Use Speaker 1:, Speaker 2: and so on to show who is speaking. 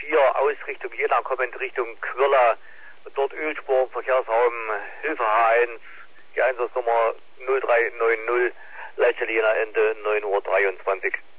Speaker 1: 4 Ausrichtung Jena kommend Richtung Quirla, dort Ölspur, Verkehrsraum Hilfe H1, die Einsatznummer 0390, Leitstelle Jena Ende 9:23 Uhr.